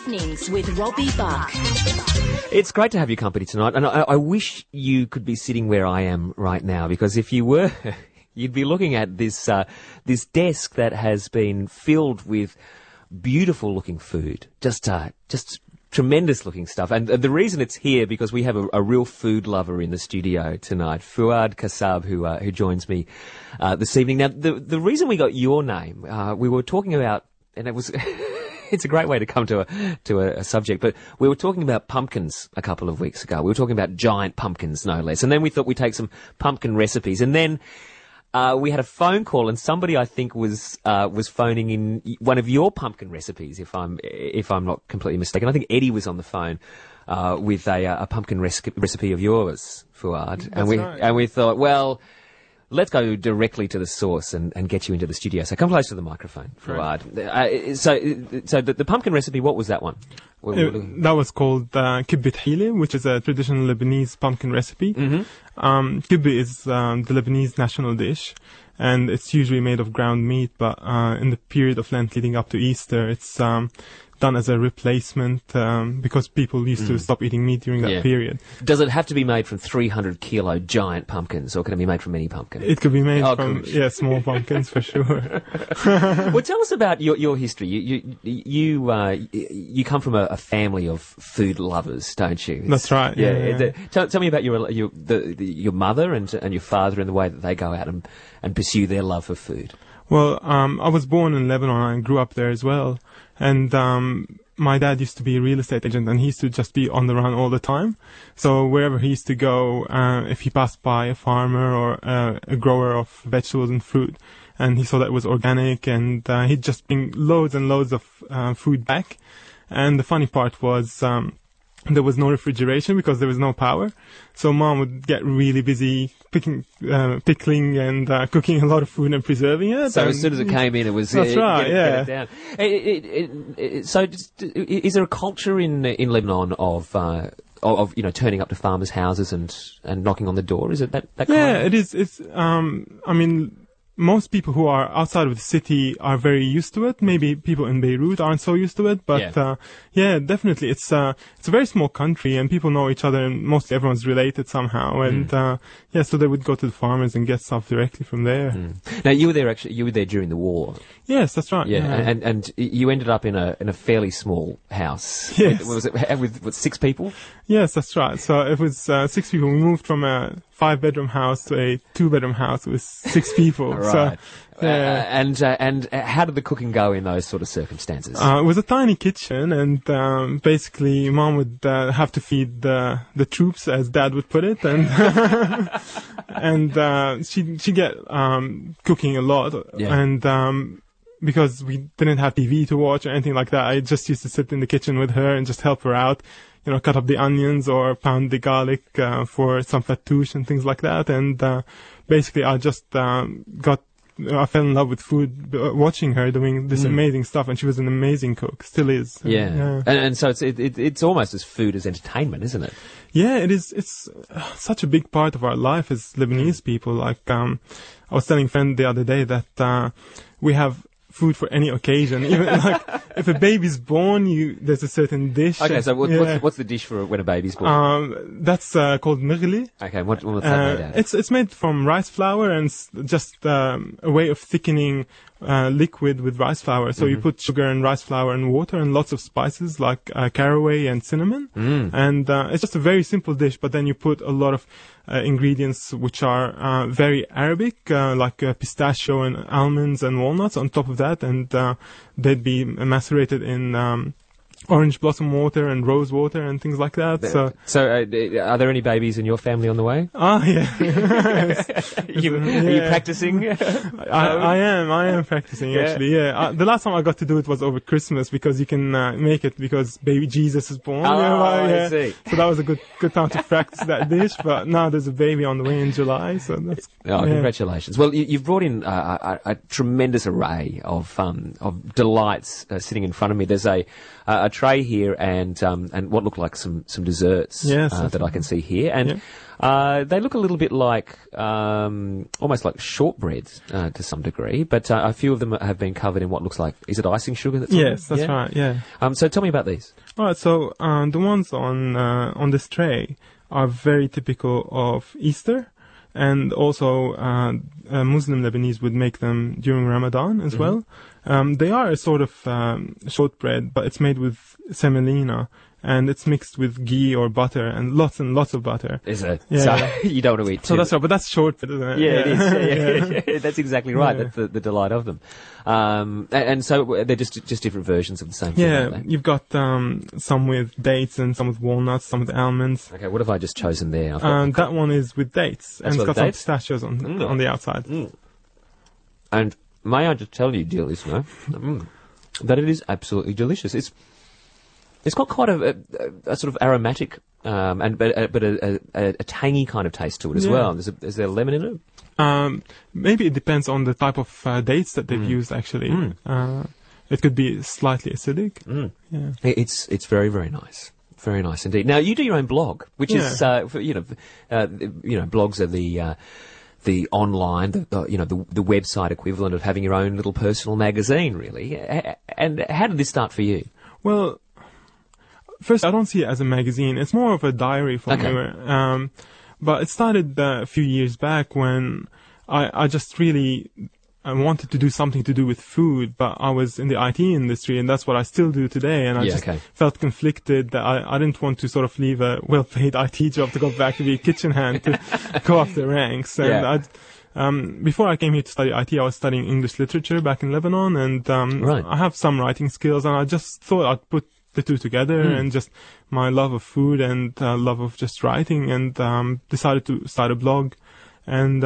Evenings with Robbie Buck. It's great to have your company tonight, and I wish you could be sitting where I am right now, because if you were, you'd be looking at this this desk that has been filled with beautiful-looking food, just tremendous-looking stuff. And the reason it's here, because we have a real food lover in the studio tonight, Fouad Kassab, who joins me this evening. Now, the reason we got your name, we were talking about, and it was. It's a great way to come to a subject, but we were talking about pumpkins a couple of weeks ago. We were talking about giant pumpkins, no less. And then we thought we'd take some pumpkin recipes. And then we had a phone call, and somebody, I think, was phoning in one of your pumpkin recipes, if I'm not completely mistaken. I think Eddie was on the phone with a pumpkin recipe of yours, Fouad. And we thought, well, let's go directly to the source and get you into the studio. So come close to the microphone, Fouad. So the pumpkin recipe, what was that one? That was called kibbeh hile, which is a traditional Lebanese pumpkin recipe. Mm-hmm. Kibbeh is the Lebanese national dish, and it's usually made of ground meat, but in the period of Lent leading up to Easter, it's done as a replacement because people used to stop eating meat during that period. Does it have to be made from 300-kilo giant pumpkins, or can it be made from any pumpkin? It could be made from small pumpkins for sure. Well, tell us about your history. You come from a family of food lovers, don't you? That's right. Yeah. Tell me about your mother and your father and the way that they go out and pursue their love for food. Well, I was born in Lebanon and grew up there as well. And my dad used to be a real estate agent, and he used to just be on the run all the time. So wherever he used to go, if he passed by a farmer or a grower of vegetables and fruit, and he saw that it was organic, and he'd just bring loads and loads of food back. And the funny part was there was no refrigeration because there was no power. So Mom would get really busy pickling and cooking a lot of food and preserving it. So as soon as it came in, it was that's right. Get it down. So is there a culture in Lebanon of turning up to farmers' houses and knocking on the door? Is it that kind? Yeah, it is. It's most people who are outside of the city are very used to it. Maybe people in Beirut aren't so used to it, but definitely it's a very small country, and people know each other, and mostly everyone's related somehow. And so they would go to the farmers and get stuff directly from there. Now you were there during the war. Yes, that's right. Yeah. And you ended up in a fairly small house. Yes. Was it with 6 people? Yes, that's right. So it was 6 people. We moved from a 5-bedroom house to a 2-bedroom house with 6 people. Right. So, and how did the cooking go in those sort of circumstances? It was a tiny kitchen, and basically Mom would have to feed the troops, as Dad would put it, and and she'd get cooking a lot, and because we didn't have TV to watch or anything like that, I just used to sit in the kitchen with her and just help her out. Cut up the onions or pound the garlic for some fattoush and things like that. And basically, I just I fell in love with food watching her doing this amazing stuff, and she was an amazing cook, still is. Yeah. And so it's almost as food as entertainment, isn't it? Yeah, it is. It's such a big part of our life as Lebanese people. Like I was telling a friend the other day that we have food for any occasion. Even like if a baby's born, there's a certain dish. Okay, so what's the dish for when a baby's born? That's called mirli. Okay, what's that made out of? It's made from rice flour, and just a way of thickening liquid with rice flour. So you put sugar and rice flour and water and lots of spices like caraway and cinnamon. And it's just a very simple dish, but then you put a lot of ingredients which are very Arabic, like pistachio and almonds and walnuts on top of that, and they'd be macerated in orange blossom water and rose water and things like that. So are there any babies in your family on the way? Yeah. Are you practicing? I am practicing, actually, yeah. The last time I got to do it was over Christmas, because you can make it because baby Jesus is born. I see. So that was a good time to practice that dish, but now there's a baby on the way in July, so that's... Congratulations. Well, you've brought in a tremendous array of delights sitting in front of me. There's a tray here and what look like some desserts Yes, that I can see here, and they look a little bit like almost like shortbreads to some degree, but a few of them have been covered in what looks like, is it icing sugar? Yes, that's right. Yeah. So tell me about these. All right. So the ones on this tray are very typical of Easter. And also, Muslim Lebanese would make them during Ramadan as well. They are a sort of shortbread, but it's made with semolina, and it's mixed with ghee or butter, and lots of butter. Is it? Yeah, so yeah. You don't want to eat too. So that's right, but that's shortbread, isn't it? Yeah, it is. Yeah. That's exactly right. Yeah. That's the delight of them. And so they're just different versions of the same thing, aren't Yeah, they? you've got some with dates and some with walnuts, some with almonds. Okay, what have I just chosen there? That one is with dates, and it's with got some dates? pistachios on the outside. And may I just tell you, dear listener, that it is absolutely delicious. It's got quite a sort of aromatic but a tangy kind of taste to it as Yeah. well. Is there lemon in it? Maybe it depends on the type of dates that they've used, actually. It could be slightly acidic. Yeah. It's very, very nice. Very nice indeed. Now, you do your own blog, which is, blogs are the online, the website equivalent of having your own little personal magazine, really. And how did this start for you? Well, first, I don't see it as a magazine. It's more of a diary for me. But it started a few years back when I just really wanted to do something to do with food, but I was in the IT industry, and that's what I still do today. And I just felt conflicted that I didn't want to sort of leave a well-paid IT job to go back to be a kitchen hand to go up the ranks. And before I came here to study IT, I was studying English literature back in Lebanon, and I have some writing skills, and I just thought I'd put the two together, and just my love of food and love of just writing, and decided to start a blog. And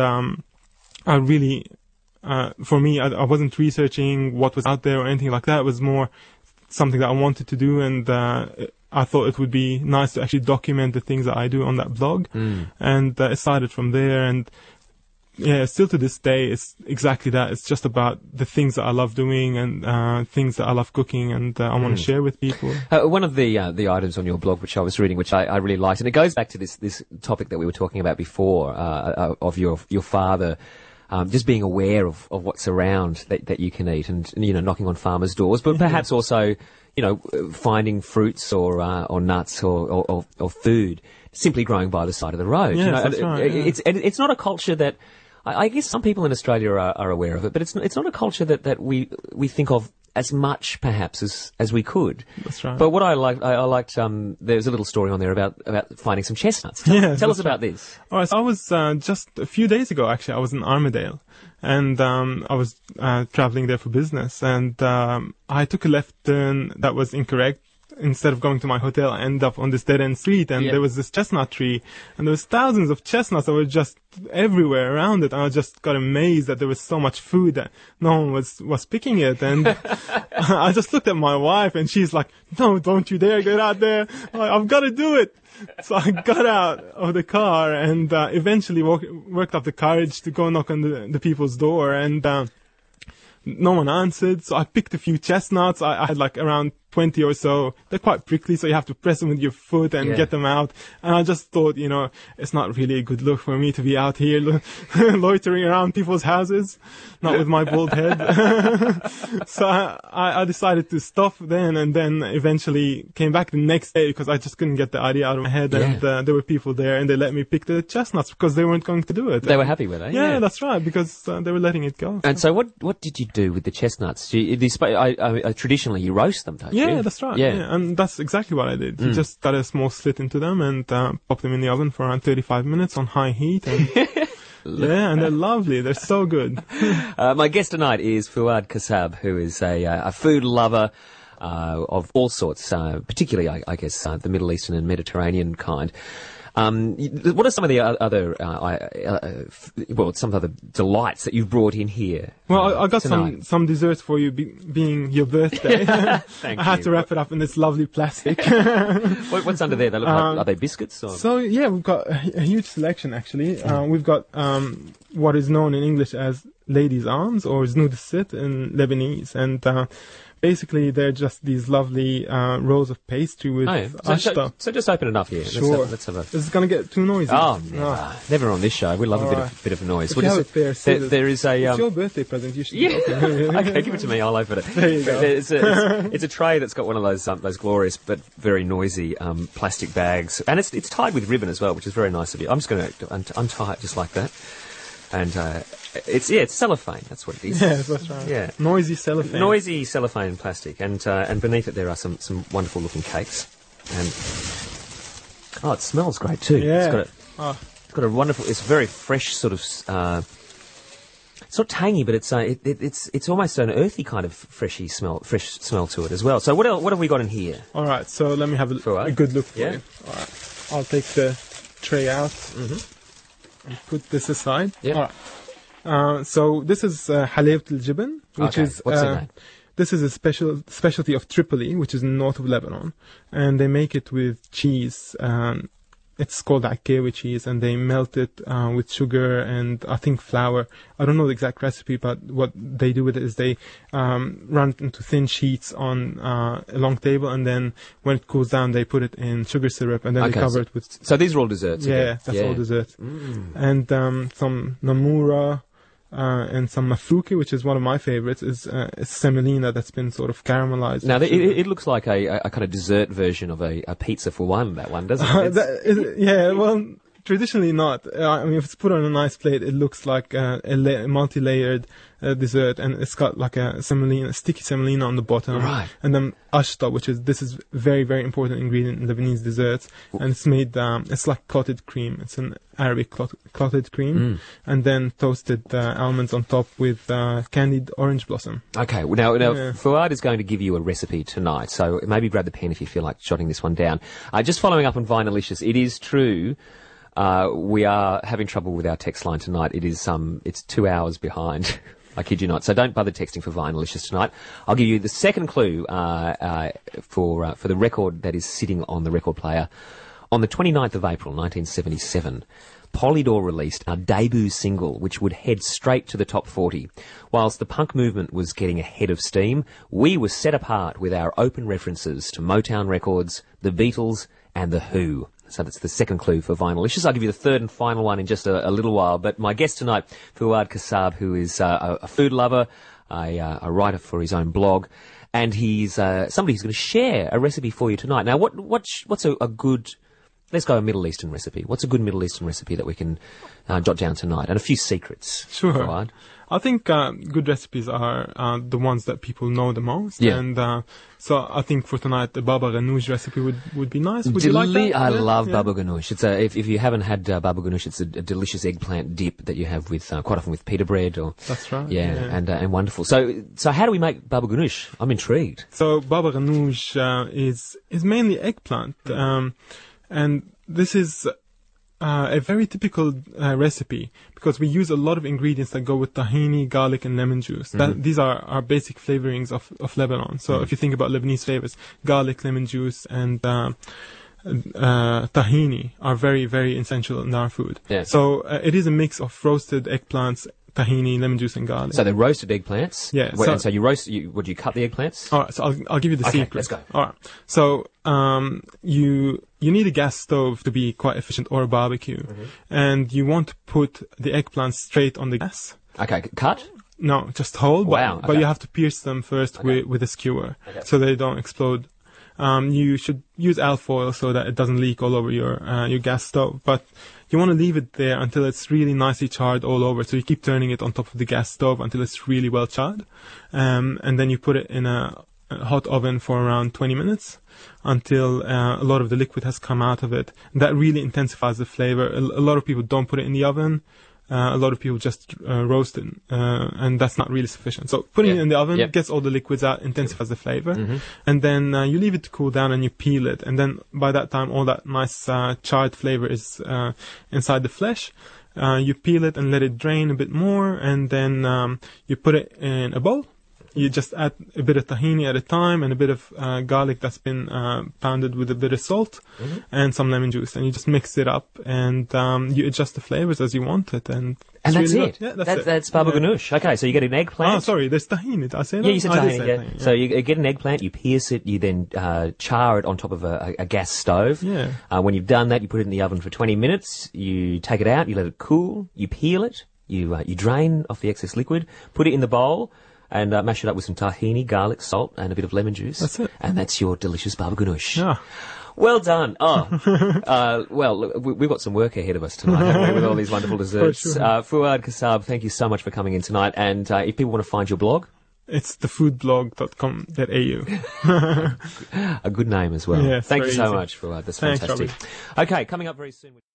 I really, for me, I wasn't researching what was out there or anything like that. It was more something that I wanted to do, and I thought it would be nice to actually document the things that I do on that blog. And it started from there, and yeah, still to this day, it's exactly that. It's just about the things that I love doing and things that I love cooking, and I want to share with people. One of the items on your blog, which I was reading, which I really liked, and it goes back to this topic that we were talking about before, of your father just being aware of what's around that you can eat, and knocking on farmers' doors, but perhaps also finding fruits or nuts or food simply growing by the side of the road. Yes, that's right, yeah. It's not a culture that I guess some people in Australia are aware of it, but it's not a culture that we think of as much perhaps as we could. That's right. But what I liked there's a little story on there about finding some chestnuts. Tell us about this. All right, so I was just a few days ago, actually, I was in Armadale, and I was traveling there for business, and I took a left turn that was incorrect. Instead of going to my hotel, I ended up on this dead-end street, and there was this chestnut tree, and there was thousands of chestnuts that were just everywhere around it, and I just got amazed that there was so much food that no one was picking it, and I just looked at my wife, and she's like, "No, don't you dare get out there. I've got to do it." So I got out of the car and eventually worked up the courage to go knock on the people's door, and no one answered, so I picked a few chestnuts. I had like around 20 or so. They're quite prickly, so you have to press them with your foot and get them out. And I just thought, it's not really a good look for me to be out here loitering around people's houses, not with my bald head. So I decided to stop then, and then eventually came back the next day because I just couldn't get the idea out of my head. And there were people there, and they let me pick the chestnuts because they weren't going to do it. They were happy with it. Yeah, that's right, because they were letting it go. And so what did you do with the chestnuts? Traditionally, you roast them, don't you? Yeah, that's right. Yeah, and that's exactly what I did. You just cut a small slit into them and pop them in the oven for around 35 minutes on high heat. And yeah, and they're lovely. They're so good. My guest tonight is Fouad Kassab, who is a food lover of all sorts, particularly, I guess, the Middle Eastern and Mediterranean kind. What are some of the other, some other delights that you've brought in here? Well, I got tonight? some desserts for you, being your birthday. Thank I had to wrap it up in this lovely plastic. What's under there? They look like, are they biscuits? Or? So yeah, we've got a huge selection actually. We've got what is known in English as ladies' arms, or znood sit in Lebanese, and basically they're just these lovely rolls of pastry with ashta. So just open it up here. Sure. Let's have a... This is going to get too noisy. Oh, never on this show. We love a bit of noise. If you have a pair, there is a... it's your birthday present. You should Okay, give it to me. I'll open it. There you go. It's a tray that's got one of those glorious but very noisy plastic bags. And it's tied with ribbon as well, which is very nice of you. I'm just going to untie it just like that. And it's cellophane. That's what it is. Yes, that's right. Yeah, noisy cellophane. Noisy cellophane plastic, and beneath it there are some wonderful looking cakes. And it smells great too. Yeah. It's got a wonderful. It's very fresh, sort of. It's not tangy, but it's almost an earthy kind of fresh smell to it as well. So what have we got in here? All right. So let me have a good look for you. All right. I'll take the tray out. Mm-hmm. And put this aside. Yeah. All right. So this is Halewat al-Jibn, which is what's in that? This is a specialty of Tripoli, which is north of Lebanon, and they make it with cheese. It's called Akkewi cheese, and they melt it with sugar and I think flour. I don't know the exact recipe, but what they do with it is they run it into thin sheets on a long table, and then when it cools down, they put it in sugar syrup, and then they cover it with... So these are all desserts? Yeah, that's all desserts. Mm. And some namura, and some mafruki, which is one of my favorites, is semolina that's been sort of caramelized. Now, it looks like a kind of dessert version of a pizza for one, that one, doesn't it? Yeah, well, traditionally not. I mean, if it's put on a nice plate, it looks like a multi-layered dessert, and it's got like a sticky semolina on the bottom. Right. And then ashta, this is very, very important ingredient in Lebanese desserts. And it's made, it's like clotted cream. It's an Arabic clotted cream. And then toasted almonds on top with candied orange blossom. Okay, well, now Fuad is going to give you a recipe tonight, so maybe grab the pen if you feel like jotting this one down. Just following up on Vinalicious, it is true... we are having trouble with our text line tonight. It's 2 hours behind. I kid you not. So don't bother texting for Vinalicious tonight. I'll give you the second clue for the record that is sitting on the record player. On the 29th of April, 1977, Polydor released our debut single, which would head straight to the top 40. Whilst the punk movement was getting ahead of steam, we were set apart with our open references to Motown Records, the Beatles, and the Who. So that's the second clue for Vinalicious. I'll give you the third and final one in just a little while. But my guest tonight, Fuad Kassab, who is a food lover, a writer for his own blog, and he's somebody who's going to share a recipe for you tonight. Now, what's a good... Let's go a Middle Eastern recipe. What's a good Middle Eastern recipe that we can jot down tonight? And a few secrets. Sure. Fuad. I think good recipes are the ones that people know the most. Yeah. And so I think for tonight, the baba ganoush recipe would be nice. Would you like that? I love baba ganoush. It's if you haven't had baba ganoush, it's a delicious eggplant dip that you have with quite often with pita bread or... That's right. Yeah. And wonderful. So how do we make baba ganoush? I'm intrigued. So baba ganoush is mainly eggplant. And this is a very typical recipe because we use a lot of ingredients that go with tahini, garlic, and lemon juice. These are our basic flavorings of Lebanon. So if you think about Lebanese flavors, garlic, lemon juice, and tahini are very, very essential in our food. Yeah. So it is a mix of roasted eggplants, tahini, lemon juice, and garlic. So they're roasted eggplants? Yeah. So you roast... Would you cut the eggplants? All right, so I'll give you the secret. Let's go. All right. So you need a gas stove to be quite efficient, or a barbecue. And you want to put the eggplants straight on the gas. Okay, cut? No, just hold. Wow. But you have to pierce them first with a skewer so they don't explode. You should use alfoil so that it doesn't leak all over your gas stove. But you want to leave it there until it's really nicely charred all over. So you keep turning it on top of the gas stove until it's really well charred. And then you put it in a hot oven for around 20 minutes until a lot of the liquid has come out of it. And that really intensifies the flavor. A lot of people don't put it in the oven. A lot of people just roast it, and that's not really sufficient. So putting it in the oven gets all the liquids out, intensifies the flavor, and then you leave it to cool down and you peel it. And then by that time, all that nice charred flavor is inside the flesh. You peel it and let it drain a bit more, and then you put it in a bowl. You just add a bit of tahini at a time and a bit of garlic that's been pounded with a bit of salt and some lemon juice, and you just mix it up, and you adjust the flavors as you want it, and And that's really it. good. Yeah, That's baba ganoush. Okay, so you get an eggplant. Oh, sorry, there's tahini. Did I say that? Yeah, you said I did tahini. say Yeah. tahini, So you get an eggplant, you pierce it, you then char it on top of a gas stove. Yeah. When you've done that, you put it in the oven for 20 minutes. You take it out, you let it cool, you peel it, you drain off the excess liquid, put it in the bowl, and mash it up with some tahini, garlic, salt, and a bit of lemon juice. That's it. And that's your delicious baba ganoush. Yeah. Well done. Oh, well, look, we've got some work ahead of us tonight, haven't we, with all these wonderful desserts. For sure. Fouad Kassab, thank you so much for coming in tonight. And if people want to find your blog, It's thefoodblog.com.au. a good name as well. Yeah, it's thank you very so easy. much, Fouad. That's Thanks, fantastic. Robbie. Okay, coming up very soon.